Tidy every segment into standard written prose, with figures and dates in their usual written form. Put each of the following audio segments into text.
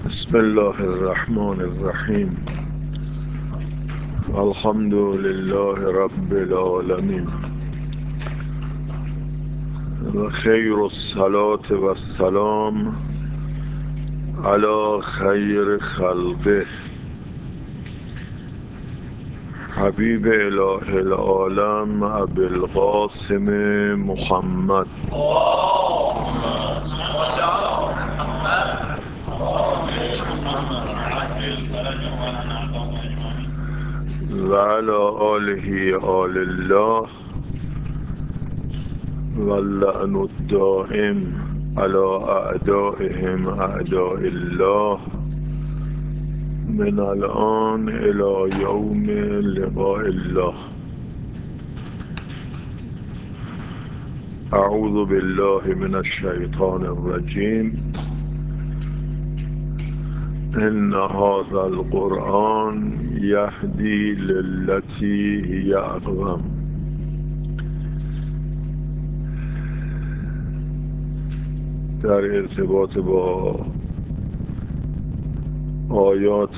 بسم الله الرحمن الرحیم. الحمد لله رب العالمین و خیر الصلاة و السلام علی خیر خلقه حبیب اله العالم ابی القاسم محمد و علی آله آل الله و اللعن الدائم علی اعدائهم اعداء الله من الان الى یوم لقاء الله. اعوذ بالله من الشیطان الرجیم. ان هذا القرآن یهدی للتی هی اقوم. در ارتباط با آیات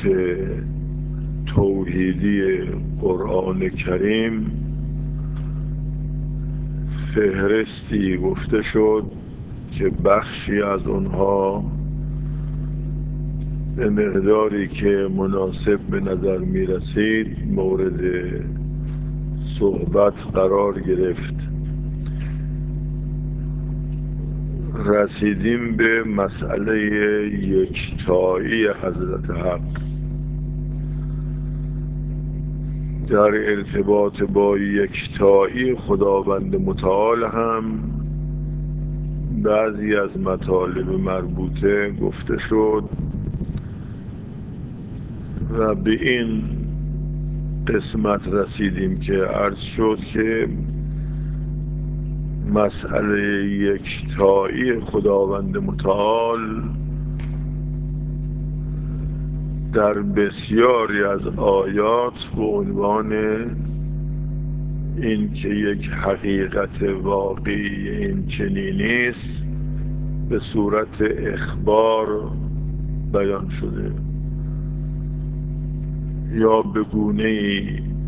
توحیدی قرآن کریم فهرستی گفته شد که بخشی از اونها به مقداری که مناسب به نظر می رسید مورد صحبت قرار گرفت. رسیدیم به مسئله یکتایی حضرت حق. در ارتباط با یکتایی خداوند متعال هم بعضی از مطالب مربوطه گفته شد و به این قسمت رسیدیم که عرض شد که مسئله یکتایی خداوند متعال در بسیاری از آیات به عنوان این که یک حقیقت واقعی این چنینی است به صورت اخبار بیان شده یا به گونه‌ای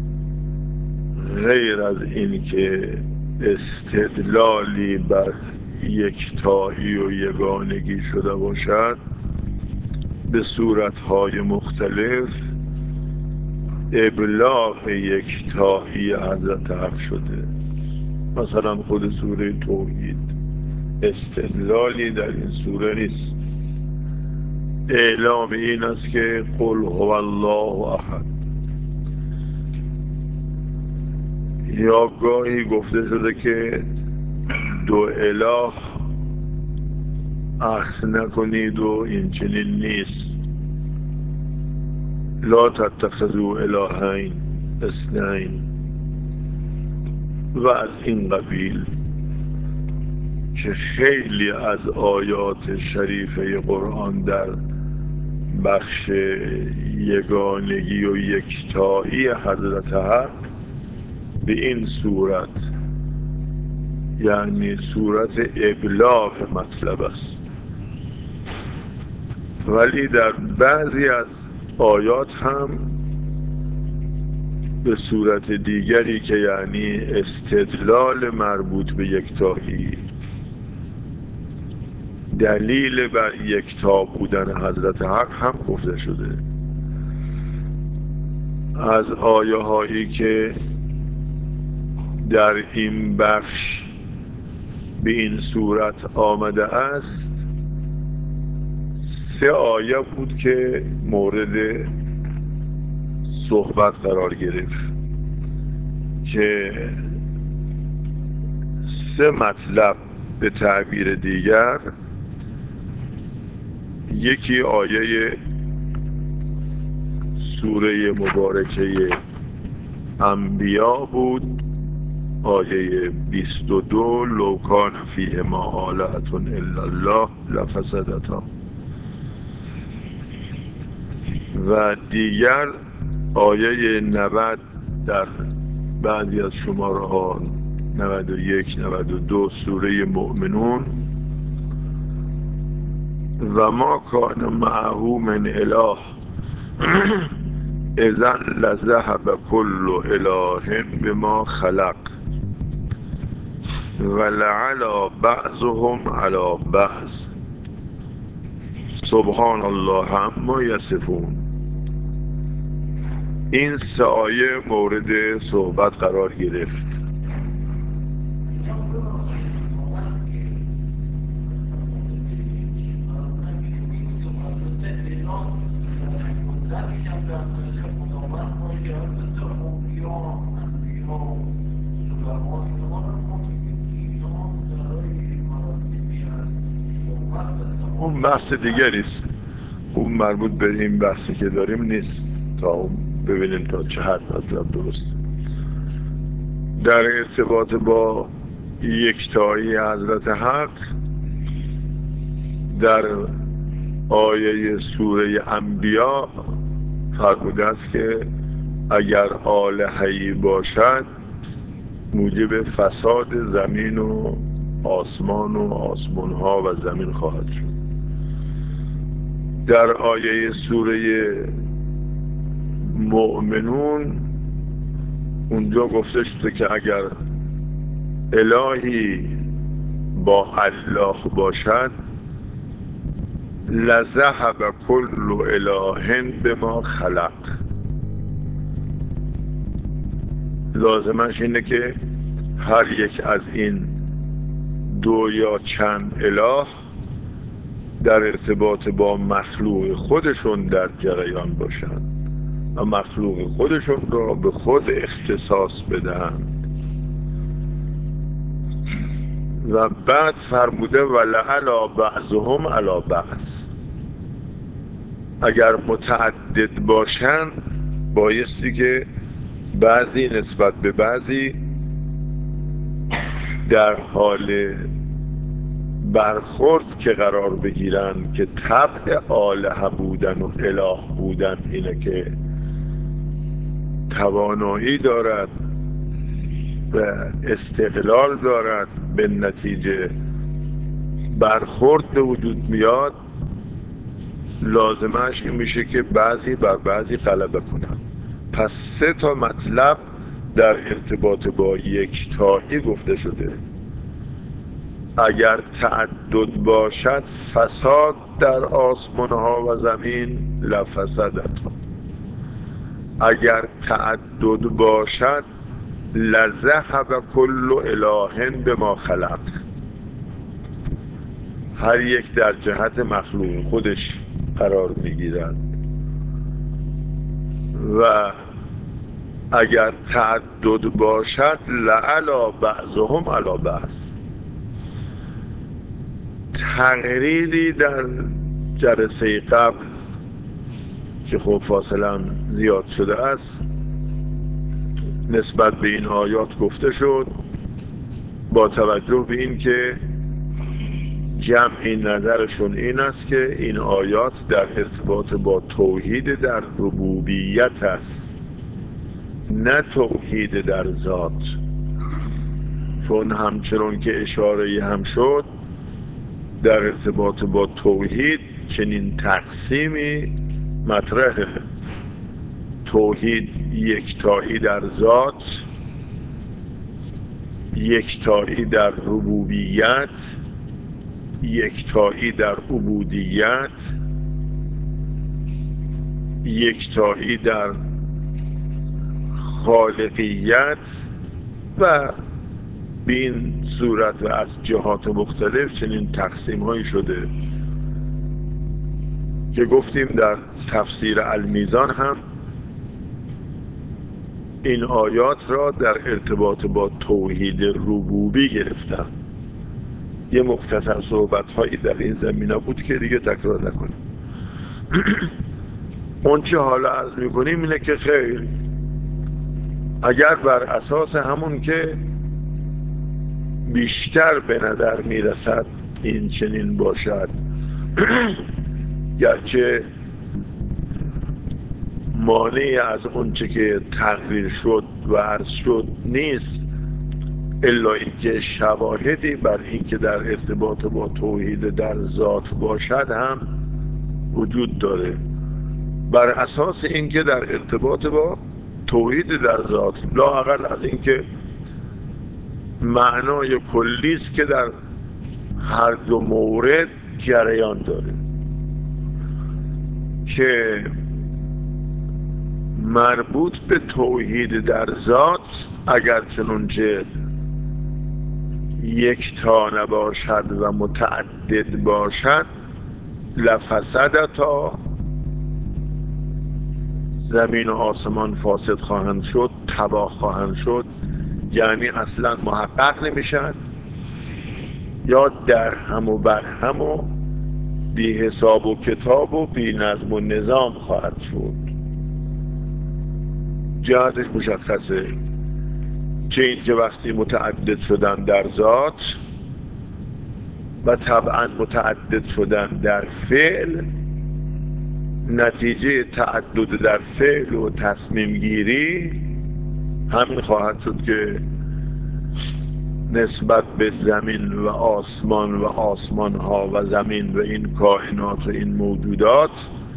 غیر از این که استدلالی بر یکتایی و یگانگی شده باشد به صورتهای مختلف ابلاغ یکتایی حضرت حق شده. مثلا خود سوره توحید استدلالی در این سوره نیست، اعلام این است که قل هو الله احد. یا گاهی گفته شده که دو اله اخذ نکنید و این چنین نیست، لا تتخذوا الهین اثنین و از این قبیل که خیلی از آیات شریفه قرآن در بخش یگانگی و یکتایی حضرت حق به این صورت یعنی صورت ابلاغ مطلب است، ولی در بعضی از آیات هم به صورت دیگری که یعنی استدلال مربوط به یکتایی، دلیل بر یکتا بودن حضرت حق هم گفته شده. از آیه هایی که در این بخش به این صورت آمده است 3 آیه بود که مورد صحبت قرار گرفت که 3 مطلب به تعبیر دیگر، یکی آیه سوره مبارکه انبیا بود، آیه 22 لو کان فیهما آلهة الا الله لفسدتا، و دیگر آیه 90 در بعضی از شماره ها 91 92 سوره مؤمنون و ما کان معه من اله اذا لذهب كل اله بما خلق ولعلی بعضهم علی بعض سبحان الله عما یصفون. این سه آیه مورد صحبت قرار گرفت. اون بحث دیگری است، اون مربوط به این بحثی که داریم نیست، تا اون ببینیم تا چه حد مطلب درست. در ارتباط با یکتایی حضرت حق در آیه سوره انبیا فرموده است که اگر آلهه‌ای باشد موجب فساد زمین و آسمان و آسمان‌ها و زمین خواهد شد. در آیه سوره مؤمنون اونجا گفته شده که اگر الهی با الله باشد لذهب کل اله بما خلق. لازمش اینه که هر یک از این دو یا چند اله در ارتباط با مخلوق خودشون در جریان باشند و مخلوق خودشون را به خود اختصاص بدهند. و بعد فرموده ولعلی بعضهم علی بعض، اگر متعدد باشند بایستی که بعضی نسبت به بعضی در حال برخورد که قرار بگیرن که طبع آلهه بودن و اله بودن اینه که توانایی دارد و استقلال دارد، به نتیجه برخورد به وجود میاد، لازمش این میشه که بعضی بر بعضی غلبه کنن. پس سه تا مطلب در ارتباط با یکتایی گفته شده. اگر تعدد باشد فساد در آسمان ها و زمین لفسدت، اگر تعدد باشد لذهب کل اله بما خلق، هر یک در جهت مخلوق خودش قرار میگیرد. و اگر تعدد باشد لعلی بعضهم علی بعض. تقریری در جلسه قبل که خب فاصله زیاد شده است نسبت به این آیات گفته شد، با توجه به این که جمعی نظرشون این است که این آیات در ارتباط با توحید در ربوبیت است، نه توحید در ذات. چون همچنان که اشاره هم شد در ارتباط با توحید چنین تقسیمی مطرحه: توحید یکتایی در ذات، یکتایی در ربوبیت، یکتایی در عبودیت، یکتایی در خالقیت و به این صورت و از جهات مختلف چنین تقسیم هایی شده که گفتیم در تفسیر المیزان هم این آیات را در ارتباط با توحید ربوبی گرفتم. یه مختصر صحبت هایی در این زمینه بود که دیگه تکرار نکنیم. اون چه حالا عرض میکنیم اینه که خیر، اگر بر اساس همون که بیشتر به نظر میرسد این چنین باشد گرچه مانعی از اون چه که تقریر شد و عرض شد نیست، الا اینکه شواهدی بر اینکه در ارتباط با توحید در ذات باشد هم وجود داره، بر اساس اینکه در ارتباط با توحید در ذات لااقل از اینکه معنای کلی است که در هر دو مورد جریان داره، که مربوط به توحید در ذات اگر چنانچه یکتا نباشد و متعدد باشد لفسدتا، زمین و آسمان فاسد خواهند شد، تباه خواهند شد، یعنی اصلا محقق نمیشن، یا در هم و بر هم و بی حساب و کتاب و بی نظم و نظام خواهد شد. جهتش مشخصه، چه این که وقتی متعدد شدن در ذات و طبعا متعدد شدن در فعل، نتیجه تعدد در فعل و تصمیم گیری همین خواهد شد که نسبت به زمین و آسمان و آسمان ها و زمین و این کائنات و این موجودات،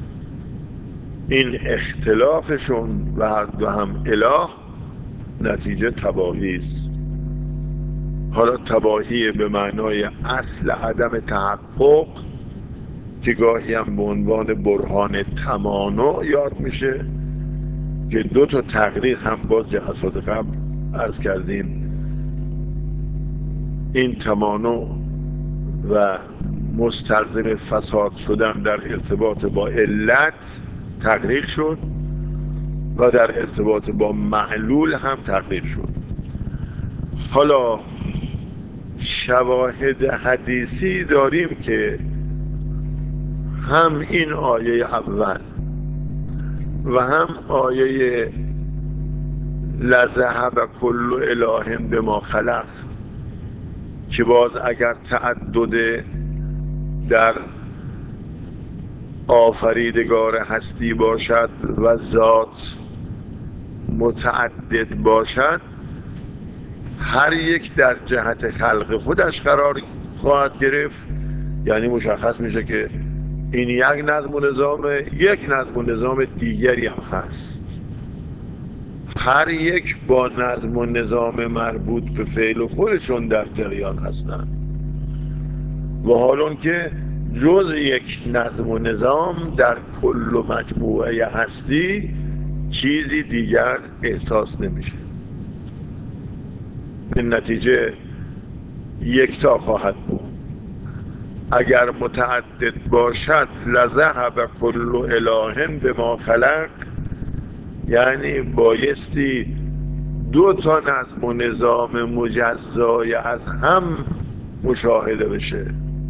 این اختلافشون و هر دو هم اله، نتیجه تباهی است. حالا تباهی به معنای اصل عدم تحقق که گاهی هم به عنوان برهان تمانع یاد میشه، که دو تا تقریر هم باز جلسات قبل عرض کردیم، این تمانع و مستلزم فساد شدن در ارتباط با علت تقریر شد و در ارتباط با معلول هم تقریر شد. حالا شواهد حدیثی داریم که هم این آیه اول و هم آیه لذهب کل اله بما خلق، که باز اگر تعدد در آفریدگار هستی باشد و ذات متعدد باشد، هر یک در جهت خلق خودش قرار خواهد گرفت، یعنی مشخص میشه که این یک نظم و نظام، یک نظم و نظام دیگری هم هست، هر یک با نظم و نظام مربوط به فعل خودشون در جریان هستند، و حالا که جز یک نظم و نظام در کل و مجموعه هستی چیزی دیگر احساس نمیشه. این نتیجه یکتا خواهد بود. اگر متعدد باشد لذهب کل اله بما خلق، یعنی بایستی دو تا نظم و نظام مجزای از هم مشاهده بشه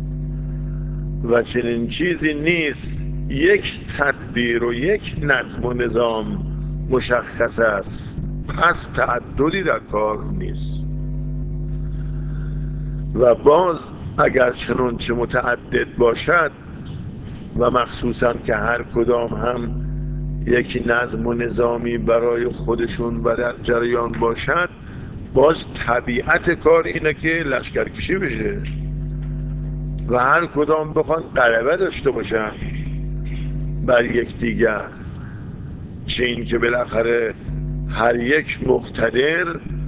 و چنین چیزی نیست. یک تدبیر و یک نظم و نظام مشخص است، پس تعددی در کار نیست. و باز اگر چنانچه متعدد باشد و مخصوصا که هر کدام هم یک نظم و نظامی برای خودشون و در جریان باشد، باز طبیعت کار اینه که لشکرکشی بشه و هر کدام بخوان غلبه داشته باشن بر یک دیگر، چه این که بالاخره هر یک مقتدر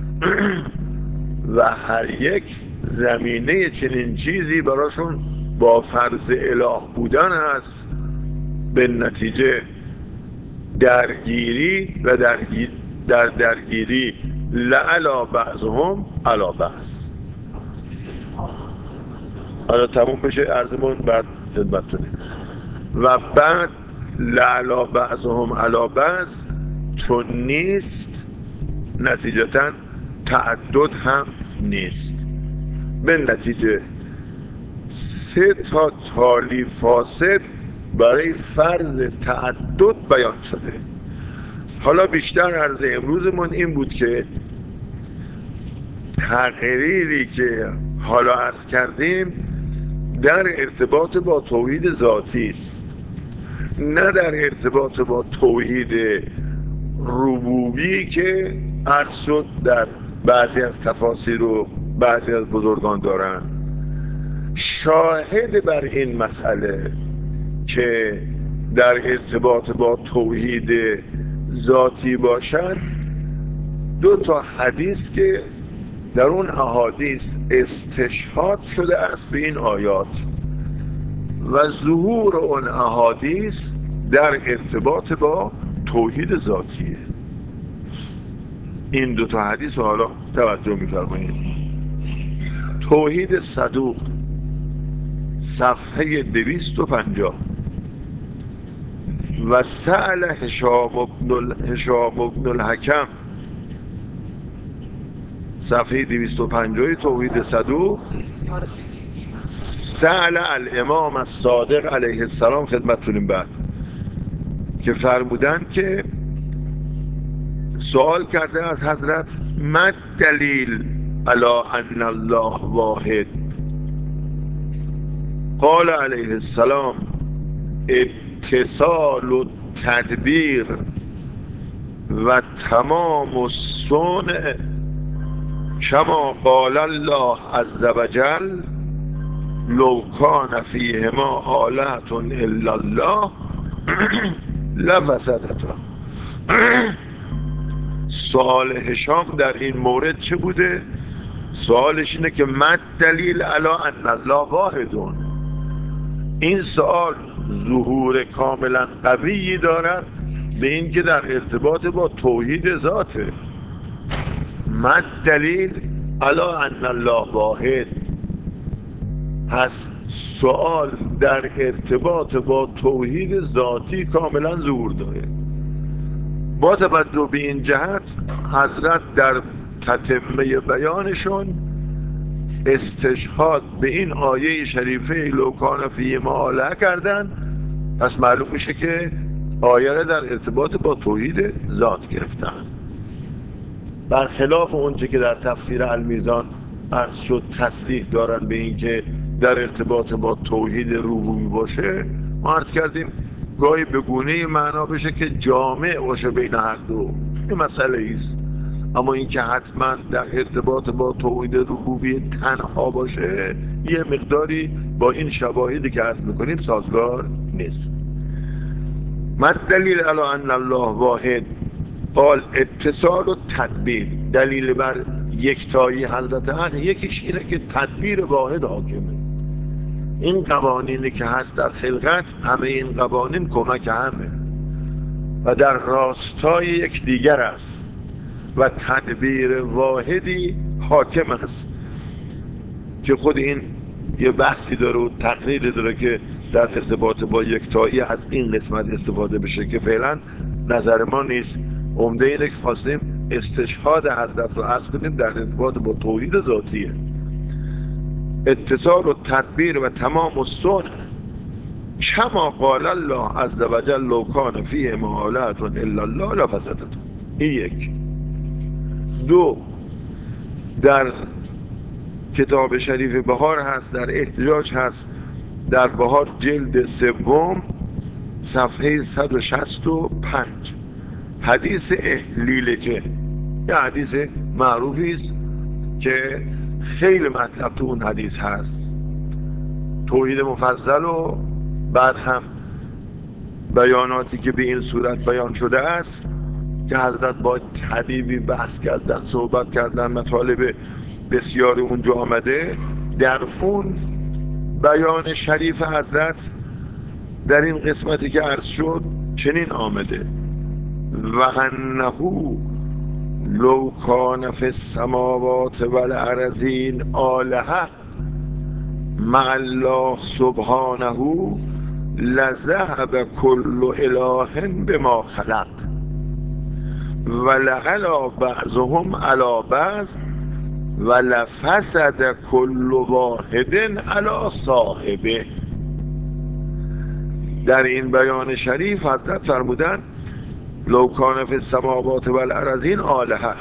و هر یک زمینه چنین چیزی براشون با فرض اله بودن هست، به نتیجه درگیری و در درگیری لعلا بعضهم علا بعض. حالا تموم بشه عرضمون بعد خدمتتونیم. و بعد لعلا بعضهم علا بعض چون نیست، نتیجتا تعدد هم نیست. به نتیجه سه تا تالی فاسد برای فرض تعدد بیان شده. حالا بیشتر عرض امروزمون این بود که تقریری که حالا عرض کردیم در ارتباط با توحید ذاتی است، نه در ارتباط با توحید ربوبی که عرض شد در بعضی از تفاسیر و بعضی از بزرگان دارن. شاهد بر این مسئله که در ارتباط با توحید ذاتی باشد دو تا حدیث که در اون احادیث استشهاد شده است به این آیات و ظهور اون احادیث در ارتباط با توحید ذاتیه. این دو تا حدیث رو حالا توجه می‌فرمایید. توحید صدوق صفحه 250 و سأل هشام بن الحکم صفحه 250 توحید صدوق سأل الامام الصادق علیه السلام خدمتتون بعد که فرمودن که سوال کرده از حضرت ما دلیل علی ان الله واحد قال علیه السلام اتصال و تدبیر و تمام الصنع کما قال الله عز وجل لو کان فیهما آلهة الا الله لفسدتا. سوال هشام در این مورد چه بوده؟ سوالش اینه که مد دلیل علی ان الله واحدون. این سوال ظهور کاملا قویی دارد به این که در ارتباط با توحید ذاته. مد دلیل علی ان الله واحد، پس سوال در ارتباط با توحید ذاتی کاملا ظهور داره. با توجه به این جهت حضرت در تتمه بیانشون استشهاد به این آیه شریفه لو کان فیهما آلهة کردن. پس معلوم میشه که آیه را در ارتباط با توحید ذات گرفتن، برخلاف اونچه که در تفسیر المیزان عرض شد تصریح دارن به این که در ارتباط با توحید ربوبی باشه. ما عرض کردیم گاهی به گونه معنا بشه که جامع باشه بین هر دو، این مسئله ایست. اما اینکه حتما در ارتباط با توحید ربوبی تنها باشه یه مقداری با این شواهدی که عرض میکنیم سازگار نیست. ما دلیل علی ان الله واحد قال اتصال و تدبیر. دلیل بر یکتایی حضرت حق یکیش اینه که تدبیر واحد حاکمه. این قوانینی که هست در خلقت همه این قوانین کمک همه و در راستای یک دیگر است و تدبیر واحدی حاکم است که خود این یه بحثی داره و تقریری داره که در ارتباط با یکتایی از این قسمت استفاده بشه که فعلا نظر ما نیست. عمده اینه که خواستیم استشهاد حضرت رو عرض کنیم در ارتباط با توحید ذاتیه. اتصال و تدبیر و تمام الصنع کما قال الله عز وجل لو کان فیهما آلهة الا الله لفسدتا. این یک. دو، در کتاب شریف بهار هست، در احتجاج هست، در بهار جلد 3 صفحه 165 حدیث احلیلجه، یه حدیث معروفی است که خیلی مطلب تو اون حدیث هست، توحید مفضل و بعد هم بیاناتی که به این صورت بیان شده است که حضرت با طبیبی بحث کردن، صحبت کردن، مطالب بسیاری اونجا آمده. در اون بیان شریف حضرت در این قسمتی که عرض شد چنین آمده و انه لو کان فی السماوات والارضین آلهة مع الله سبحانه لذهب كل اله بما خلق ولعلا بعضهم على بعض ولفسد كل واحد على صاحبه. در این بیان شریف حضرت فرمودن لو کان فی السماوات والارضین آلهة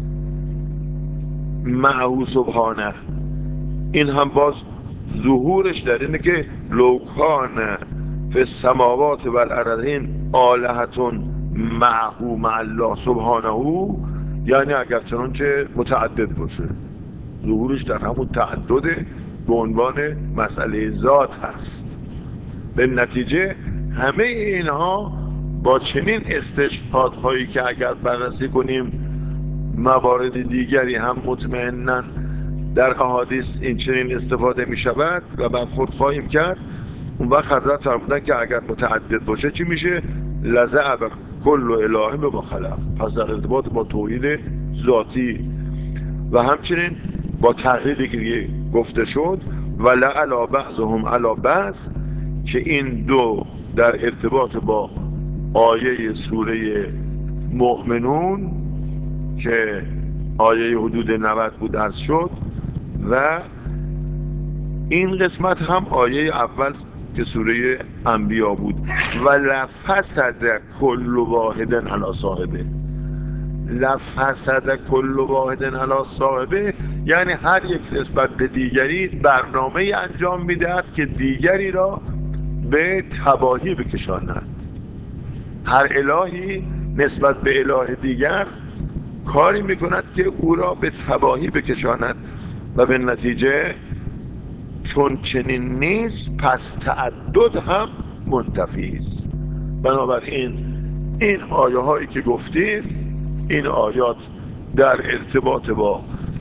معه سبحانه. این هم باز ظهورش در اینه که لو کان فی السماوات والارضین آلهة معه مع الله سبحانه، یعنی اگر چنانچه متعدد باشه، ظهورش در همون تعدد به عنوان مسئله ذات هست. به نتیجه همه اینها با چنین استشهادهایی که اگر بررسی کنیم موارد دیگری هم مطمئنا در احادیث این چنین استفاده می شود و برخورد خواهیم کرد، اون وقت حضرت فرمودن که اگر متعدد باشه چی میشه؟ لزع کل اله به ما خلق. پس در ارتباط با توحید ذاتی و همچنین با تقریری که گفته شد و لعلا بعضهم علی بعض، که این دو در ارتباط با آیه سوره مؤمنون که آیه حدود 90 بود عرض شد و این قسمت هم آیه اول که سوره انبیا بود و لفسد کل واحد علی صاحبه. لفسد کل واحد علی صاحبه یعنی هر یک نسبت به دیگری برنامه انجام میدهد که دیگری را به تباهی بکشاند. هر الهی نسبت به اله دیگر کاری میکند که او را به تباهی بکشاند و به نتیجه چون چنین نیست پس تعدد هم منتفی است. بنابراین این آیه هایی که گفتیم، این آیات در ارتباط با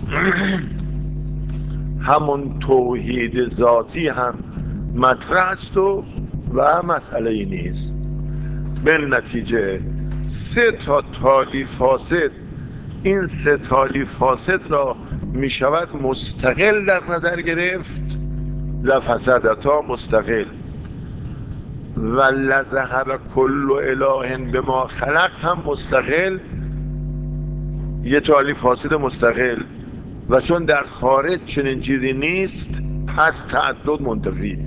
همون توحید ذاتی هم مطرح است و مسئله ای نیست. به نتیجه سه تا تالی فاسد، این سه تالی فاسد را می شود مستقل در نظر گرفت، لفسدتا مستقل و لذهب کل اله به ما خلق هم مستقل، یه تالی فاسد مستقل. و چون در خارج چنین چیزی نیست پس تعدد منتفی.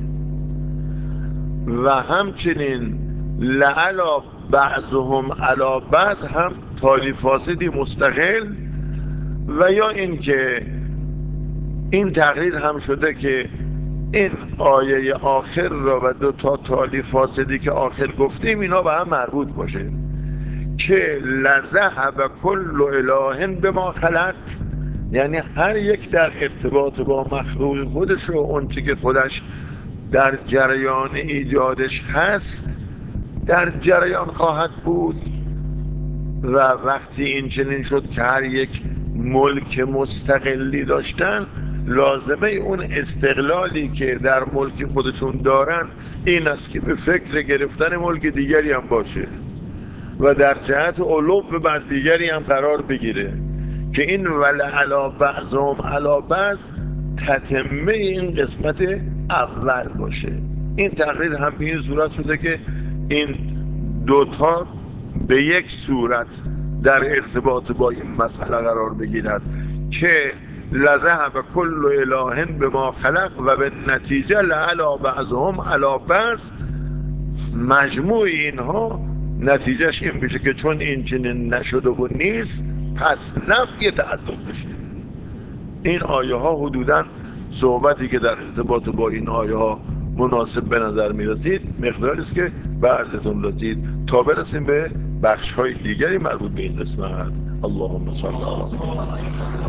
و همچنین لعلا بعضهم علی بعض هم تالی فاسدی مستقل. و یا اینکه این تقریر هم شده که این آیه آخر را و دو تا تالی فاسدی که آخر گفتیم اینا به هم مربوط باشه که لذهب کل اله به ما خلق، یعنی هر یک در ارتباط با مخلوق خودش و اون چی که خودش در جریان ایجادش هست در جریان خواهد بود. و وقتی این چنین شد که هر یک ملک مستقلی داشتن، لازمه اون استقلالی که در ملک خودشون دارن این است که به فکر گرفتن ملک دیگری هم باشه و در جهت علو بر دیگری هم قرار بگیره که این ولعلا بعضهم علی بعض تتمه این قسمت اول باشه. این تقریر هم به این صورت شده که این دوتا به یک صورت در ارتباط با این مسئله قرار بگیرد که لذهب کل اله به ما خلق و به نتیجه لعلا بعضهم علی بعض. مجموع اینها نتیجهش این میشه که چون این چنین نشده و نیست پس نفی تعدد بشه. این آیه ها حدوداً صحبتی که در ارتباط با این آیه ها مناسب به نظر می رسید مقداری است که به عرضتون رسید تا برسیم به بخش های دیگری مربوط به این قسمت. اللهم صل علی محمد.